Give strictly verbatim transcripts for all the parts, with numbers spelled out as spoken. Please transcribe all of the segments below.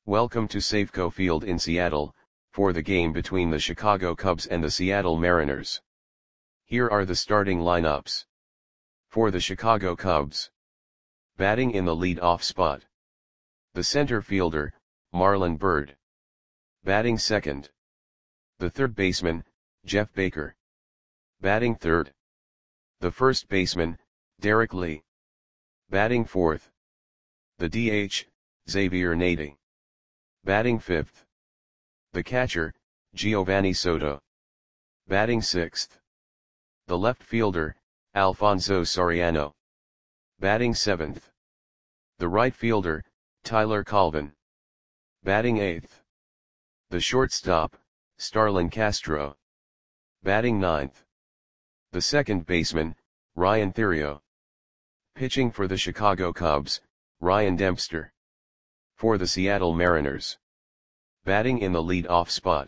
Welcome to Safeco Field in Seattle, for the game between the Chicago Cubs and the Seattle Mariners. Here are the starting lineups. For the Chicago Cubs. Batting in the lead-off spot. The center fielder, Marlon Byrd. Batting second. The third baseman, Jeff Baker. Batting third. The first baseman, Derek Lee. Batting fourth. The D H, Xavier Nady. Batting fifth. The catcher, Giovanni Soto. Batting sixth. The left fielder, Alfonso Soriano. Batting seventh. The right fielder, Tyler Colvin. Batting eighth. The shortstop, Starlin Castro. Batting ninth. The second baseman, Ryan Theriot. Pitching for the Chicago Cubs, Ryan Dempster. For the Seattle Mariners. Batting in the lead-off spot.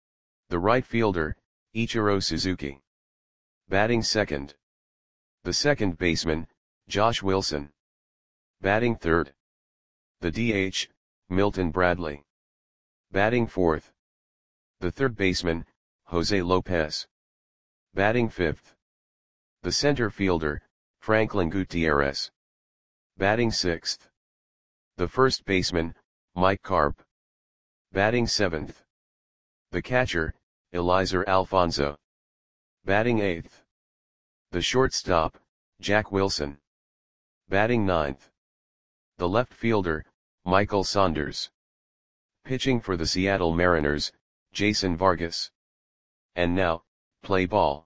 The right fielder, Ichiro Suzuki. Batting second. The second baseman, Josh Wilson. Batting third. The D H, Milton Bradley. Batting fourth. The third baseman, Jose Lopez. Batting fifth. The center fielder, Franklin Gutierrez. Batting sixth. The first baseman, Mike Carp. Batting seventh. The catcher, Eliezer Alfonso. Batting eighth. The shortstop, Jack Wilson. Batting ninth. The left fielder, Michael Saunders. Pitching for the Seattle Mariners, Jason Vargas. And now, play ball.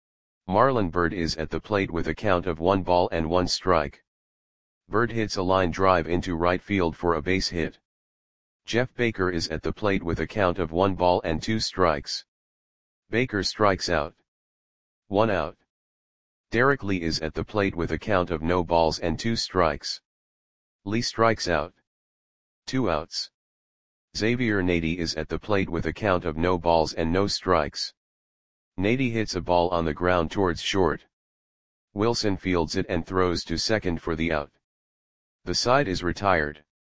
Marlon Byrd is at the plate with a count of one ball and one strike. Byrd hits a line drive into right field for a base hit. Jeff Baker is at the plate with a count of one ball and two strikes. Baker strikes out. One out. Derek Lee is at the plate with a count of no balls and two strikes. Lee strikes out. Two outs. Xavier Nady is at the plate with a count of no balls and no strikes. Nady hits a ball on the ground towards short. Wilson fields it and throws to second for the out. The side is retired.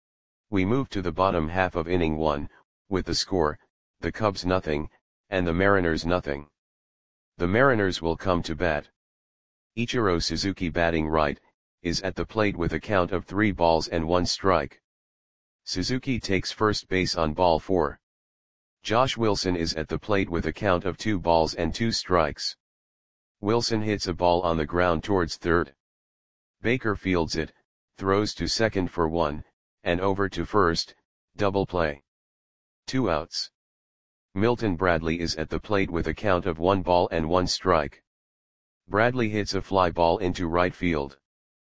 We move to the bottom half of inning one, with the score, the Cubs nothing, and the Mariners nothing. The Mariners will come to bat. Ichiro Suzuki batting right, is at the plate with a count of three balls and one strike. Suzuki takes first base on ball four. Josh Wilson is at the plate with a count of two balls and two strikes. Wilson hits a ball on the ground towards third. Baker fields it, throws to second for one, and over to first, double play. Two outs. Milton Bradley is at the plate with a count of one ball and one strike. Bradley hits a fly ball into right field.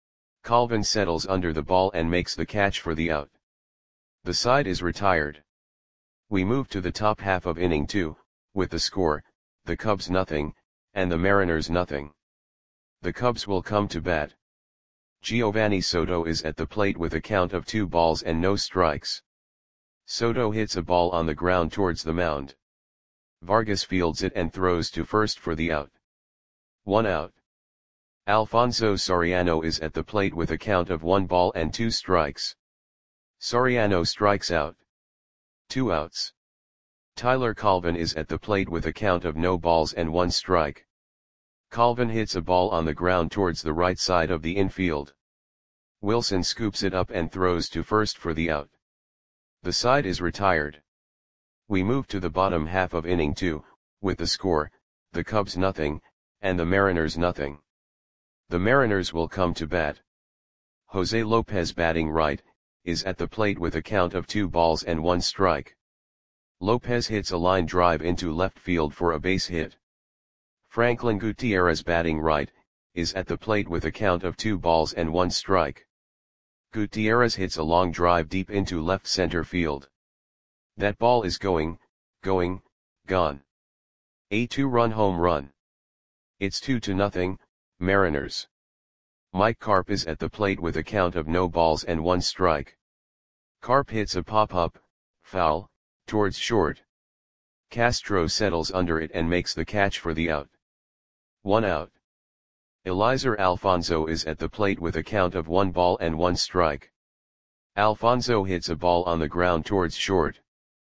Colvin settles under the ball and makes the catch for the out. The side is retired. We move to the top half of inning two, with the score, the Cubs nothing, and the Mariners nothing. The Cubs will come to bat. Giovanni Soto is at the plate with a count of two balls and no strikes. Soto hits a ball on the ground towards the mound. Vargas fields it and throws to first for the out. One out. Alfonso Soriano is at the plate with a count of one ball and two strikes. Soriano strikes out. Two outs. Tyler Colvin is at the plate with a count of no balls and one strike. Colvin hits a ball on the ground towards the right side of the infield. Wilson scoops it up and throws to first for the out. The side is retired. We move to the bottom half of inning two, with the score, the Cubs nothing, and the Mariners nothing. The Mariners will come to bat. Jose Lopez batting right, is at the plate with a count of two balls and one strike. Lopez hits a line drive into left field for a base hit. Franklin Gutierrez batting right, is at the plate with a count of two balls and one strike. Gutierrez hits a long drive deep into left center field. That ball is going, going, gone. A two-run home run. It's two to nothing, Mariners. Mike Carp is at the plate with a count of no balls and one strike. Carp hits a pop-up, foul, towards short. Castro settles under it and makes the catch for the out. One out. Eliezer Alfonso is at the plate with a count of one ball and one strike. Alfonso hits a ball on the ground towards short.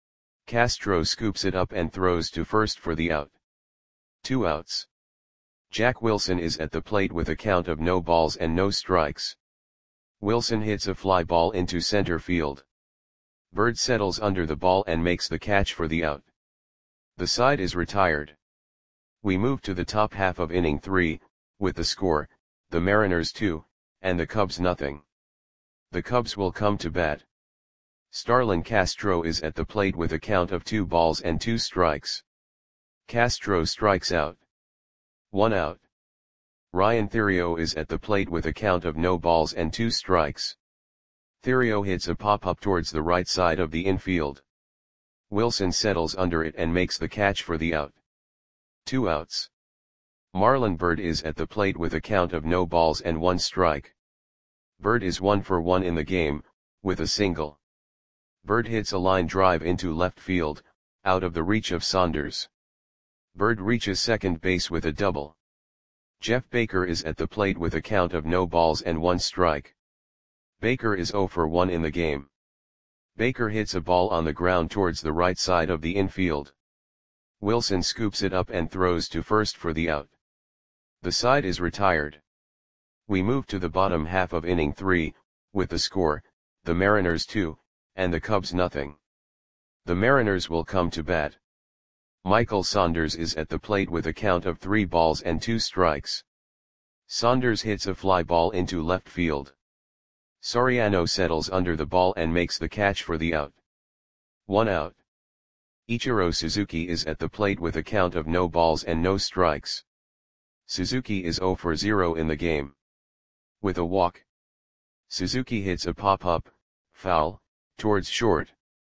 Castro scoops it up and throws to first for the out. Two outs. Jack Wilson is at the plate with a count of no balls and no strikes. Wilson hits a fly ball into center field. Bird settles under the ball and makes the catch for the out. The side is retired. We move to the top half of inning three, with the score, the Mariners two, and the Cubs nothing. The Cubs will come to bat. Starlin Castro is at the plate with a count of two balls and two strikes. Castro strikes out. One out. Ryan Theriot is at the plate with a count of no balls and two strikes. Theriot hits a pop-up towards the right side of the infield. Wilson settles under it and makes the catch for the out. Two outs. Marlon Byrd is at the plate with a count of no balls and one strike. Byrd is one for one in the game, with a single. Byrd hits a line drive into left field, out of the reach of Saunders. Byrd reaches second base with a double. Jeff Baker is at the plate with a count of no balls and one strike. Baker is zero for one in the game. Baker hits a ball on the ground towards the right side of the infield. Wilson scoops it up and throws to first for the out. The side is retired. We move to the bottom half of inning three, with the score, the Mariners two, and the Cubs nothing. The Mariners will come to bat. Michael Saunders is at the plate with a count of three balls and two strikes. Saunders hits a fly ball into left field. Soriano settles under the ball and makes the catch for the out. One out. Ichiro Suzuki is at the plate with a count of no balls and no strikes. Suzuki is zero for zero in the game. With a walk. Suzuki hits a pop-up, foul, towards short.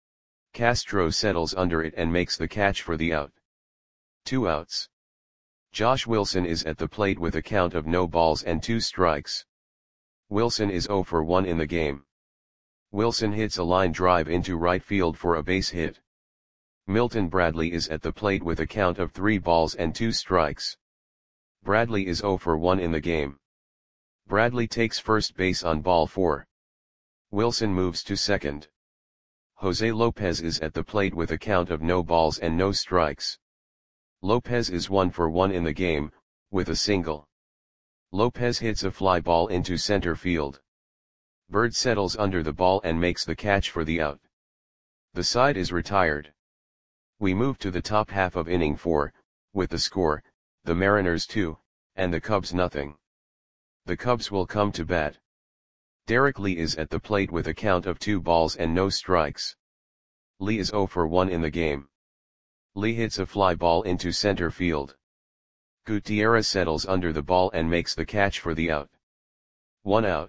Castro settles under it and makes the catch for the out. Two outs. Josh Wilson is at the plate with a count of no balls and two strikes. Wilson is zero for one in the game. Wilson hits a line drive into right field for a base hit. Milton Bradley is at the plate with a count of three balls and two strikes. Bradley is zero for one in the game. Bradley takes first base on ball four. Wilson moves to second. Jose Lopez is at the plate with a count of no balls and no strikes. Lopez is one for one in the game, with a single. Lopez hits a fly ball into center field. Byrd settles under the ball and makes the catch for the out. The side is retired. We move to the top half of inning four, with the score, the Mariners two, and the Cubs nothing. The Cubs will come to bat. Derek Lee is at the plate with a count of two balls and no strikes. Lee is zero for one in the game. Lee hits a fly ball into center field. Gutierrez settles under the ball and makes the catch for the out. One out.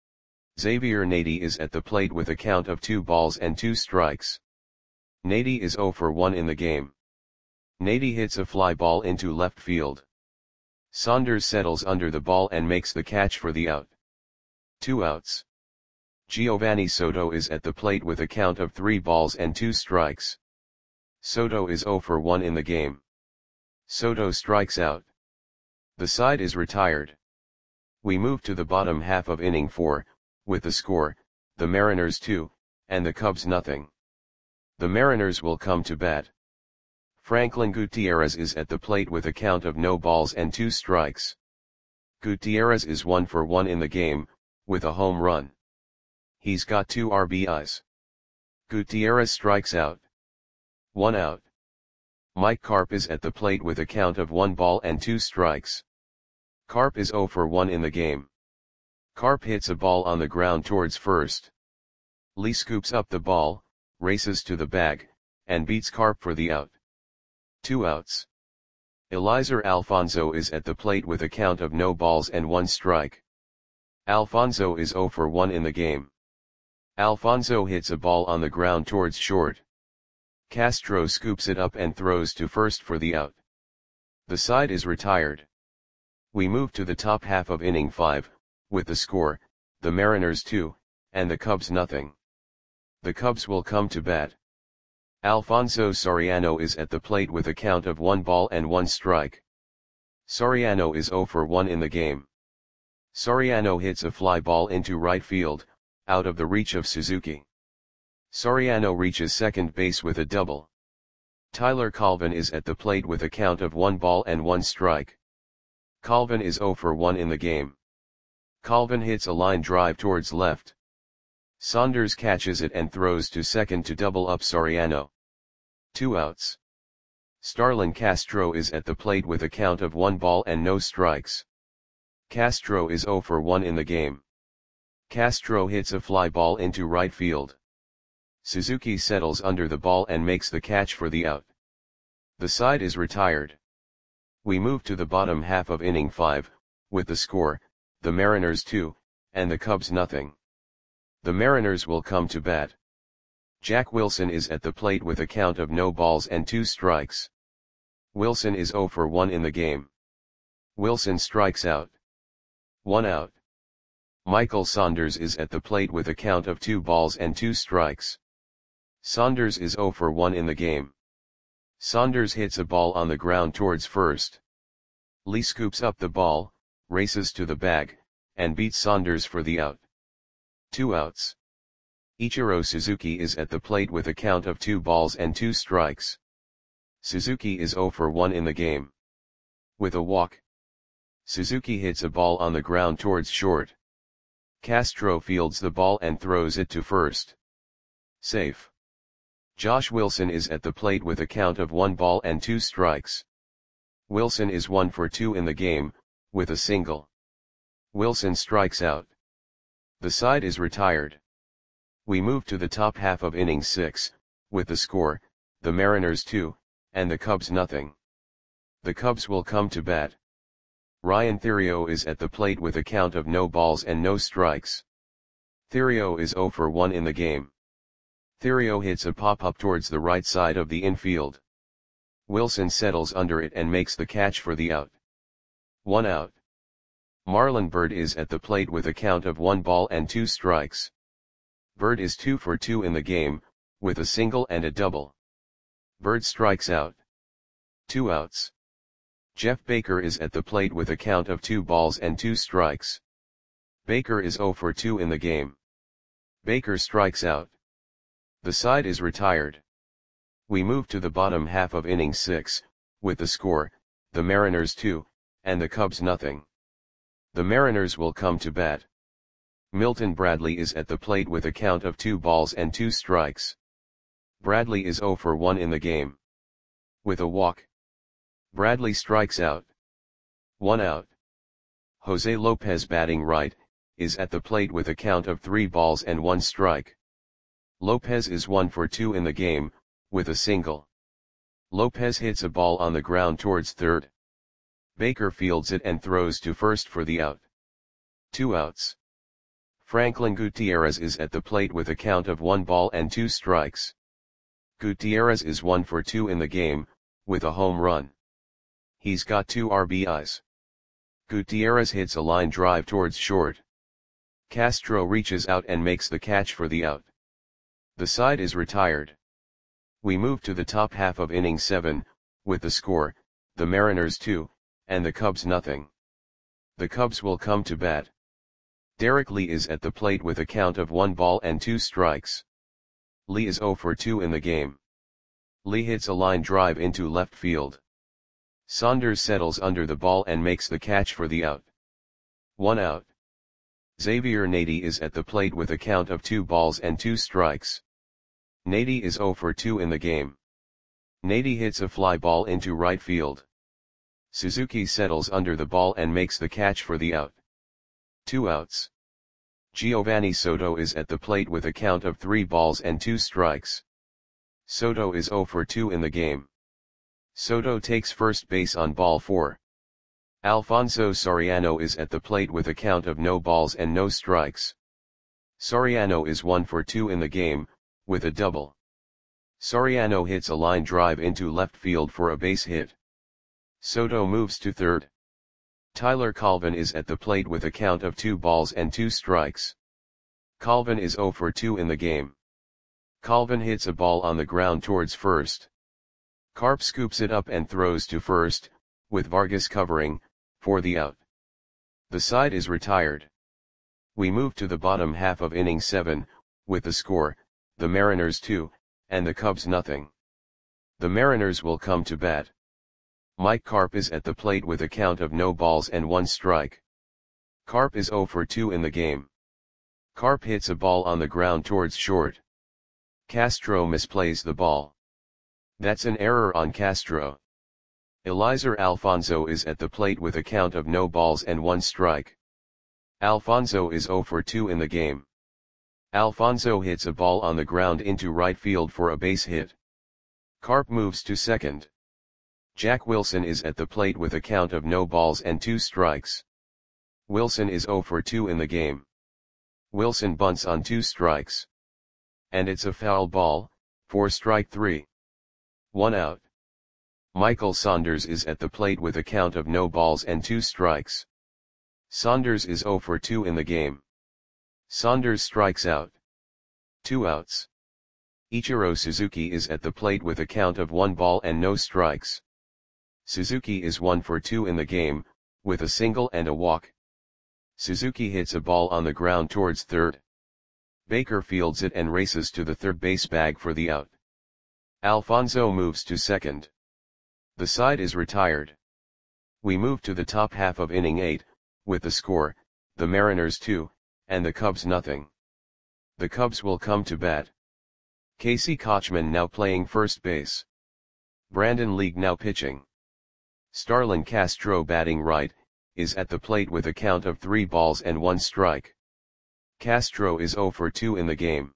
Xavier Nady is at the plate with a count of two balls and two strikes. Nady is zero for one in the game. Nady hits a fly ball into left field. Saunders settles under the ball and makes the catch for the out. Two outs. Giovanni Soto is at the plate with a count of three balls and two strikes. Soto is zero for one in the game. Soto strikes out. The side is retired. We move to the bottom half of inning four, with the score, the Mariners two, and the Cubs nothing. The Mariners will come to bat. Franklin Gutierrez is at the plate with a count of no balls and two strikes. Gutierrez is one for one in the game, with a home run. He's got two R B Is. Gutierrez strikes out. One out. Mike Carp is at the plate with a count of one ball and two strikes. Carp is zero for one in the game. Carp hits a ball on the ground towards first. Lee scoops up the ball, races to the bag, and beats Carp for the out. Two outs. Eliezer Alfonso is at the plate with a count of no balls and one strike. Alfonso is zero for one in the game. Alfonso hits a ball on the ground towards short. Castro scoops it up and throws to first for the out. The side is retired. We move to the top half of inning five, with the score, the Mariners two, and the Cubs nothing. The Cubs will come to bat. Alfonso Soriano is at the plate with a count of one ball and one strike. Soriano is zero for one in the game. Soriano hits a fly ball into right field, out of the reach of Suzuki. Soriano reaches second base with a double. Tyler Colvin is at the plate with a count of one ball and one strike. Colvin is zero for one in the game. Colvin hits a line drive towards left. Saunders catches it and throws to second to double up Soriano. Two outs. Starlin Castro is at the plate with a count of one ball and no strikes. Castro is zero for one in the game. Castro hits a fly ball into right field. Suzuki settles under the ball and makes the catch for the out. The side is retired. We move to the bottom half of inning five, with the score, the Mariners two, and the Cubs nothing. The Mariners will come to bat. Jack Wilson is at the plate with a count of no balls and two strikes. Wilson is zero for one in the game. Wilson strikes out. One out. Michael Saunders is at the plate with a count of two balls and two strikes. Saunders is zero for one in the game. Saunders hits a ball on the ground towards first. Lee scoops up the ball, races to the bag, and beats Saunders for the out. Two outs. Ichiro Suzuki is at the plate with a count of two balls and two strikes. Suzuki is zero for one in the game. With a walk. Suzuki hits a ball on the ground towards short. Castro fields the ball and throws it to first. Safe. Josh Wilson is at the plate with a count of one ball and two strikes. Wilson is one for two in the game, with a single. Wilson strikes out. The side is retired. We move to the top half of inning six, with the score, the Mariners two, and the Cubs nothing. The Cubs will come to bat. Ryan Theriot is at the plate with a count of no balls and no strikes. Theriot is zero for one in the game. Theriot hits a pop-up towards the right side of the infield. Wilson settles under it and makes the catch for the out. One out. Marlon Byrd is at the plate with a count of one ball and two strikes. Byrd is two for two in the game, with a single and a double. Byrd strikes out. Two outs. Jeff Baker is at the plate with a count of two balls and two strikes. Baker is zero for two in the game. Baker strikes out. The side is retired. We move to the bottom half of inning six, with the score, the Mariners two, and the Cubs nothing. The Mariners will come to bat. Milton Bradley is at the plate with a count of two balls and two strikes. Bradley is zero for one in the game. With a walk. Bradley strikes out. One out. Jose Lopez, batting right, is at the plate with a count of three balls and one strike. Lopez is one for two in the game, with a single. Lopez hits a ball on the ground towards third. Baker fields it and throws to first for the out. Two outs. Franklin Gutierrez is at the plate with a count of one ball and two strikes. Gutierrez is one for two in the game, with a home run. He's got two R B Is. Gutierrez hits a line drive towards short. Castro reaches out and makes the catch for the out. The side is retired. We move to the top half of inning seven, with the score, the Mariners two, and the Cubs nothing. The Cubs will come to bat. Derek Lee is at the plate with a count of one ball and two strikes. Lee is zero for two in the game. Lee hits a line drive into left field. Saunders settles under the ball and makes the catch for the out. One out. Xavier Nady is at the plate with a count of two balls and two strikes. Nady is zero for two in the game. Nady hits a fly ball into right field. Suzuki settles under the ball and makes the catch for the out. Two outs. Giovanni Soto is at the plate with a count of three balls and two strikes. Soto is zero for two in the game. Soto takes first base on ball four. Alfonso Soriano is at the plate with a count of no balls and no strikes. Soriano is one for two in the game, with a double. Soriano hits a line drive into left field for a base hit. Soto moves to third. Tyler Colvin is at the plate with a count of two balls and two strikes. Colvin is zero for two in the game. Colvin hits a ball on the ground towards first. Carp scoops it up and throws to first, with Vargas covering, for the out. The side is retired. We move to the bottom half of inning seven, with the score, the Mariners two, and the Cubs nothing. The Mariners will come to bat. Mike Carp is at the plate with a count of no balls and one strike. Carp is oh for two in the game. Carp hits a ball on the ground towards short. Castro misplays the ball. That's an error on Castro. Eliezer Alfonzo is at the plate with a count of no balls and one strike. Alfonzo is oh for two in the game. Alfonzo hits a ball on the ground into right field for a base hit. Carp moves to second. Jack Wilson is at the plate with a count of no balls and two strikes. Wilson is oh for two in the game. Wilson bunts on two strikes. And it's a foul ball, for strike three. One out. Michael Saunders is at the plate with a count of no balls and two strikes. Saunders is oh for two in the game. Saunders strikes out. Two outs. Ichiro Suzuki is at the plate with a count of one ball and no strikes. Suzuki is one for two in the game, with a single and a walk. Suzuki hits a ball on the ground towards third. Baker fields it and races to the third base bag for the out. Alfonzo moves to second. The side is retired. We move to the top half of inning eight, with the score, the Mariners two, and the Cubs nothing. The Cubs will come to bat. Casey Kotchman now playing first base. Brandon League now pitching. Starlin Castro batting right, is at the plate with a count of three balls and one strike. Castro is oh for two in the game.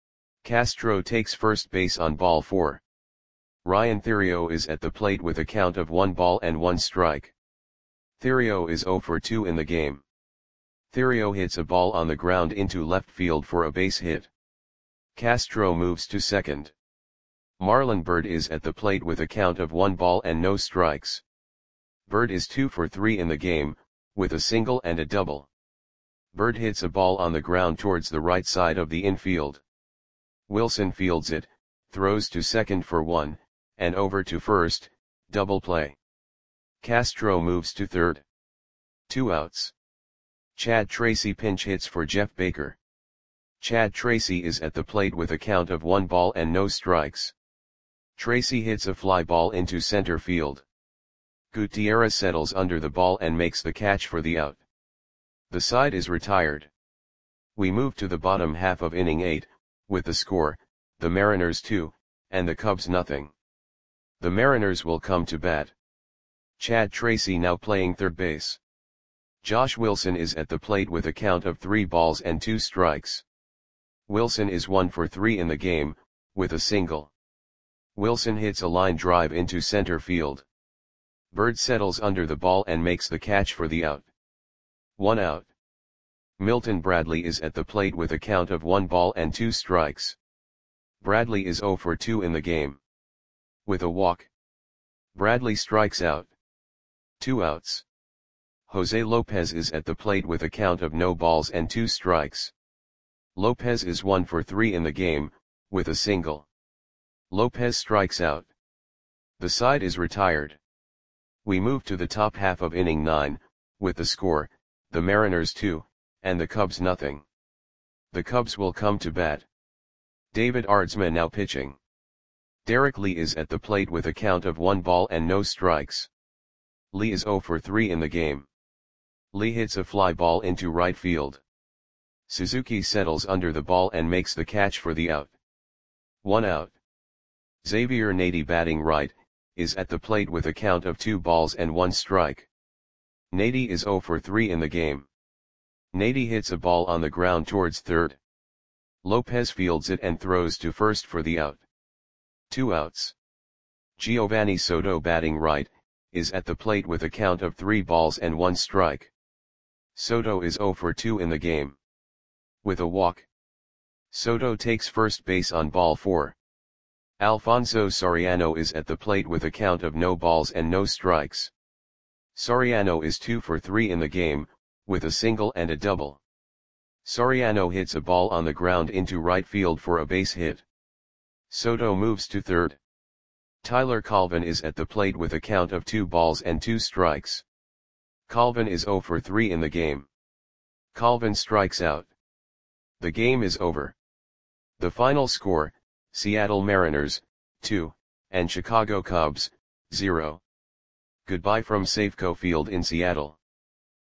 Castro takes first base on ball four. Ryan Theriot is at the plate with a count of one ball and one strike. Theriot is oh for two in the game. Theriot hits a ball on the ground into left field for a base hit. Castro moves to second. Marlon Byrd is at the plate with a count of one ball and no strikes. Byrd is two for three in the game, with a single and a double. Byrd hits a ball on the ground towards the right side of the infield. Wilson fields it, throws to second for one, and over to first, double play. Castro moves to third. Two outs. Chad Tracy pinch hits for Jeff Baker. Chad Tracy is at the plate with a count of one ball and no strikes. Tracy hits a fly ball into center field. Gutierrez settles under the ball and makes the catch for the out. The side is retired. We move to the bottom half of inning eight, with the score, the Mariners two, and the Cubs nothing. The Mariners will come to bat. Chad Tracy now playing third base. Josh Wilson is at the plate with a count of three balls and two strikes. Wilson is one for three in the game, with a single. Wilson hits a line drive into center field. Byrd settles under the ball and makes the catch for the out. One out. Milton Bradley is at the plate with a count of one ball and two strikes. Bradley is oh for two in the game. With a walk. Bradley strikes out. Two outs. Jose Lopez is at the plate with a count of no balls and two strikes. Lopez is one for three in the game, with a single. Lopez strikes out. The side is retired. We move to the top half of inning nine, with the score, the Mariners two, and the Cubs nothing. The Cubs will come to bat. David Aardsma now pitching. Derek Lee is at the plate with a count of one ball and no strikes. Lee is oh for three in the game. Lee hits a fly ball into right field. Suzuki settles under the ball and makes the catch for the out. One out. Xavier Nady batting right, is at the plate with a count of two balls and one strike. Nady is oh for three in the game. Nady hits a ball on the ground towards third. Lopez fields it and throws to first for the out. Two outs. Giovanni Soto batting right, is at the plate with a count of three balls and one strike. Soto is oh for two in the game. With a walk. Soto takes first base on ball four. Alfonso Soriano is at the plate with a count of no balls and no strikes. Soriano is two for three in the game, with a single and a double. Soriano hits a ball on the ground into right field for a base hit. Soto moves to third. Tyler Colvin is at the plate with a count of two balls and two strikes. Colvin is oh for three in the game. Colvin strikes out. The game is over. The final score, Seattle Mariners, two, and Chicago Cubs, zero. Goodbye from Safeco Field in Seattle.